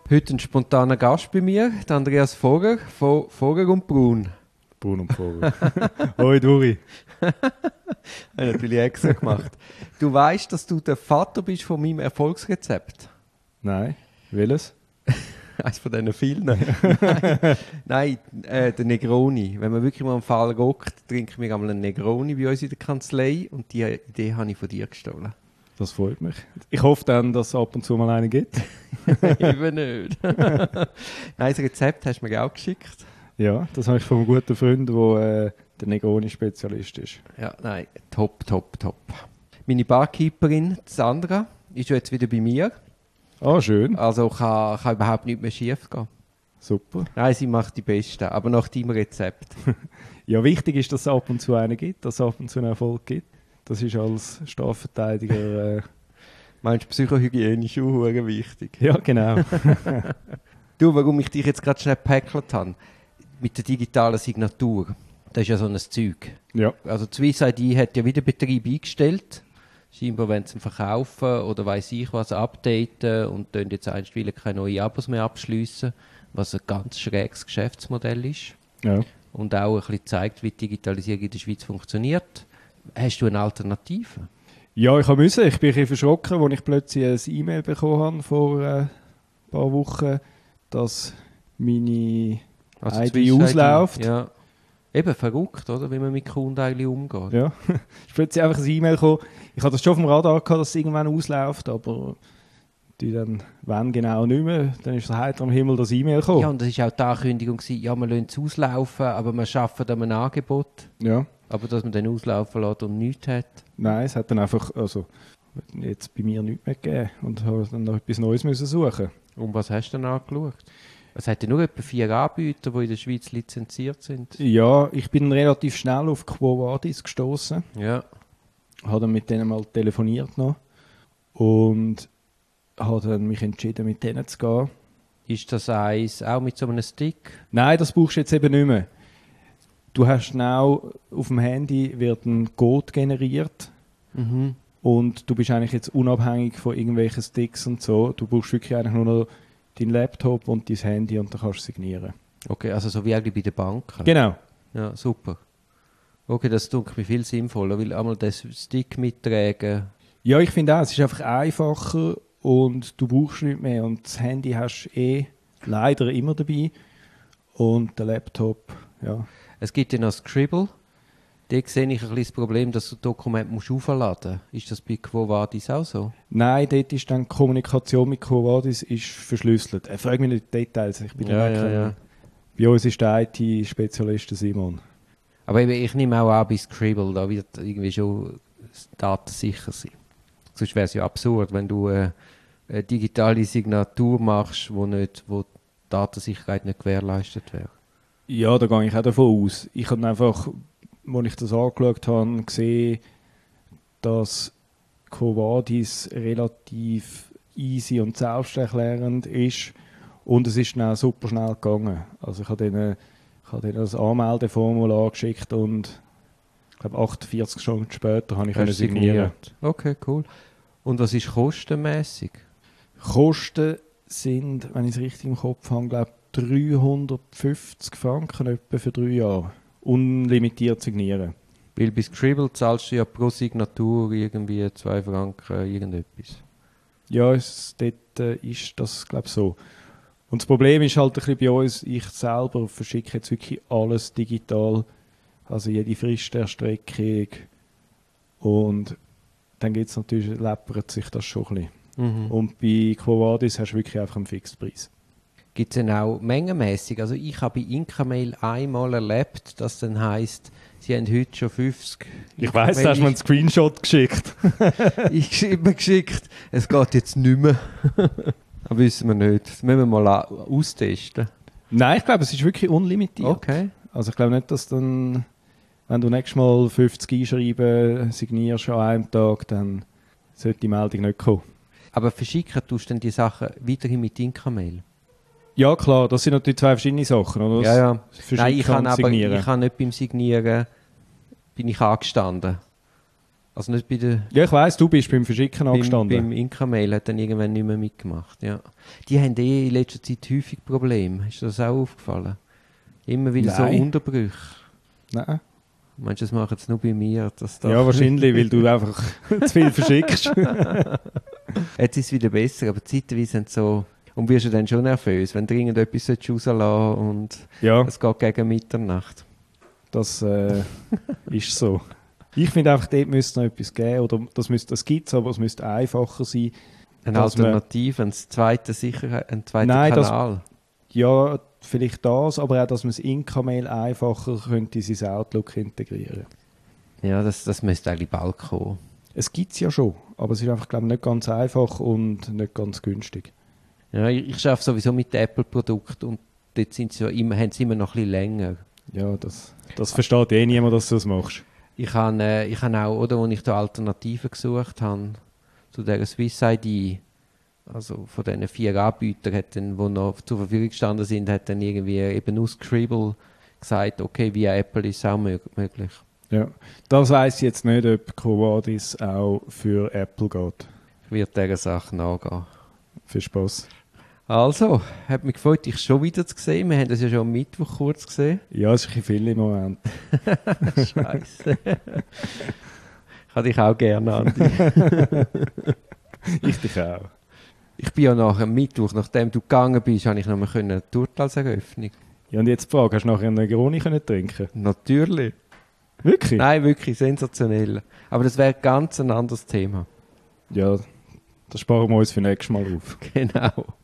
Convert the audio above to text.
Heute ein spontaner Gast bei mir, der Andreas Voger von Voger und Brun. Brun und Voger. Hoi Duri. Habe ich natürlich extra gemacht. Du weißt, dass du der Vater bist von meinem Erfolgsrezept? Nein, welches? Eines von diesen vielen. Nein, der Negroni. Wenn man wirklich mal am Fall rockt, trinken wir einmal einen Negroni bei uns in der Kanzlei und die Idee habe ich von dir gestohlen. Das freut mich. Ich hoffe dann, dass es ab und zu mal einen gibt. Eben nicht. Nein, das Rezept hast du mir auch geschickt. Ja, das habe ich von einem guten Freund, der der Negroni-Spezialist ist. Ja, nein, top. Meine Barkeeperin, Sandra, ist ja jetzt wieder bei mir. Ah, schön. Also kann überhaupt nichts mehr schief gehen. Super. Nein, sie macht die Beste, aber nach deinem Rezept. Ja, wichtig ist, dass es ab und zu einen gibt, dass es ab und zu einen Erfolg gibt. Das ist als Strafverteidiger... Meinst du, Psychohygiene ist auch wichtig? Ja, genau. Du, warum ich dich jetzt gerade schnell gepackelt habe, mit der digitalen Signatur, das ist ja so ein Zeug. Ja. Also die Swiss ID hat ja wieder Betrieb eingestellt. Scheinbar wollen sie ihn verkaufen oder weiss ich was, updaten und dann jetzt einstweilen keine neuen Abos mehr abschliessen, was ein ganz schräges Geschäftsmodell ist. Ja. Und auch ein bisschen zeigt, wie die Digitalisierung in der Schweiz funktioniert. Hast du eine Alternative? Ja, ich musste. Ich bin ein bisschen verschrocken, als ich plötzlich ein E-Mail bekommen habe vor ein paar Wochen, dass meine ID ausläuft. Ja. Eben verrückt, oder? Wie man mit Kunden eigentlich umgeht. Ja, es ist plötzlich einfach ein E-Mail gekommen. Ich hatte das schon auf dem Radar gehabt, dass es irgendwann ausläuft, aber die dann, wenn genau nicht mehr, dann ist es heiter am Himmel das E-Mail gekommen. Ja, und das war auch die Ankündigung, ja, wir lassen es auslaufen, aber wir arbeiten an einem Angebot. Ja. Aber dass man dann auslaufen lässt und nichts hat. Nein, es hat dann einfach, also jetzt bei mir nichts mehr gegeben und habe dann noch etwas Neues müssen suchen. Und was hast du dann angeschaut? Es hat ja nur etwa 4 Anbieter, die in der Schweiz lizenziert sind. Ja, ich bin relativ schnell auf Quo Vadis gestoßen. Ja. Habe dann mit denen mal telefoniert noch und habe dann mich entschieden, mit denen zu gehen. Ist das eins auch mit so einem Stick? Nein, das brauchst du jetzt eben nicht mehr. Du hast schnell auf dem Handy wird ein Code generiert und du bist eigentlich jetzt unabhängig von irgendwelchen Sticks und so. Du brauchst wirklich eigentlich nur noch deinen Laptop und dein Handy und dann kannst du signieren. Okay, also so wie eigentlich bei der Bank. Genau. Ja, super. Okay, das tut mir viel sinnvoller, weil einmal das Stick mittragen. Ja, ich finde auch, es ist einfach einfacher und du brauchst nicht mehr. Und das Handy hast du leider immer dabei und der Laptop, ja. Es gibt ja noch Scribble. Da sehe ich ein bisschen das Problem, dass du Dokumente aufladen musst. Ist das bei Quo Vadis auch so? Nein, dort ist dann die Kommunikation mit Quo Vadis ist verschlüsselt. Frag mich nicht die Details, ich bin ja. Bei uns ist der IT-Spezialist Simon. Aber ich nehme auch an, bei Scribble, da wird irgendwie schon datensicher sein. Sonst wäre es ja absurd, wenn du eine digitale Signatur machst, wo die Datensicherheit nicht gewährleistet wäre. Ja, da gehe ich auch davon aus. Ich habe einfach, als ich das angeschaut habe, gesehen, dass Quo Vadis relativ easy und selbsterklärend ist und es ist dann auch super schnell gegangen. Also ich habe denen das Anmeldeformular geschickt und ich glaube 48 Stunden später habe ich signieren. Okay, cool. Und was ist kostenmäßig? Kosten sind, wenn ich es richtig im Kopf habe, glaube 350 Franken etwa für 3 Jahre. Unlimitiert signieren. Weil bei Scribble zahlst du ja pro Signatur irgendwie 2 Franken irgendetwas. Ja, dort ist das, glaube ich, so. Und das Problem ist halt ein bisschen bei uns, ich selber verschicke jetzt wirklich alles digital. Also jede Fristerstreckung. Und dann gibt es natürlich, läppert sich das schon ein bisschen. Und bei Quo Vadis hast du wirklich einfach einen Fixpreis. Gibt es denn auch mengenmäßig? Also ich habe bei Incamail einmal erlebt, dass dann heisst, sie haben heute schon 50. Ich weiss, da hast du mir einen Screenshot geschickt. Ich habe mir geschickt, es geht jetzt nicht mehr. Das wissen wir nicht. Das müssen wir mal austesten. Nein, ich glaube, es ist wirklich unlimitiert. Okay. Also ich glaube nicht, dass dann, wenn du nächstes Mal 50 einschreiben signierst an einem Tag, dann sollte die Meldung nicht kommen. Aber verschicken tust du dann die Sachen weiterhin mit Incamail? Ja klar, das sind natürlich 2 verschiedene Sachen, oder? Ja. Nein, ich kann nicht beim Signieren bin ich angestanden. Also nicht bei der... Ja, ich weiss, du bist beim Verschicken angestanden. Beim Inka-Mail hat dann irgendwann nicht mehr mitgemacht, ja. Die haben in letzter Zeit häufig Probleme. Ist dir das auch aufgefallen? Immer wieder Nein. so Unterbrüche. Nein. Meinst du, das machen sie nur bei mir? Ja, wahrscheinlich, weil du einfach zu viel verschickst. Jetzt ist es wieder besser, aber zeitweise sind so... Und wirst du dann schon nervös, wenn du irgendetwas rauslassen und Ja, es geht gegen Mitternacht. das ist so. Ich finde einfach, dort müsste noch etwas geben. Oder das gibt es, aber es müsste einfacher sein. Eine Dass man- Alternative, ein zweiter Nein, Kanal. Ja, vielleicht das, aber auch, dass man das Inka-Mail einfacher könnte in sein Outlook integrieren. Ja, das müsste eigentlich bald kommen. Es gibt es ja schon, aber es ist einfach, glaube ich, nicht ganz einfach und nicht ganz günstig. Ja, ich arbeite sowieso mit Apple-Produkten und dort sind sie haben sie immer noch ein bisschen länger. Ja, das versteht eh niemand, dass du das machst. Ich habe auch, oder, als ich da Alternativen gesucht habe, zu dieser Swiss ID, also von diesen 4 Anbietern, die noch zur Verfügung gestanden sind, hat dann irgendwie eben aus Scribble gesagt, okay, via Apple ist es auch möglich. Ja, das weiss ich jetzt nicht, ob Covadis auch für Apple geht. Ich werde dieser Sache nachgehen. Viel Spaß. Also, hat mich gefreut, dich schon wieder zu sehen. Wir haben das ja schon am Mittwoch kurz gesehen. Ja, es ist ein bisschen viel im Moment. Scheiße. Ich habe dich auch gerne, Andi. Ich dich auch. Ich bin ja nach dem Mittwoch, nachdem du gegangen bist, habe ich noch mal eine Urteilseröffnung. Ja, und jetzt die Frage, hast du nachher einen Negroni trinken? Natürlich. Wirklich? Nein, wirklich sensationell. Aber das wäre ganz ein anderes Thema. Ja, das sparen wir uns für nächstes Mal auf. Genau.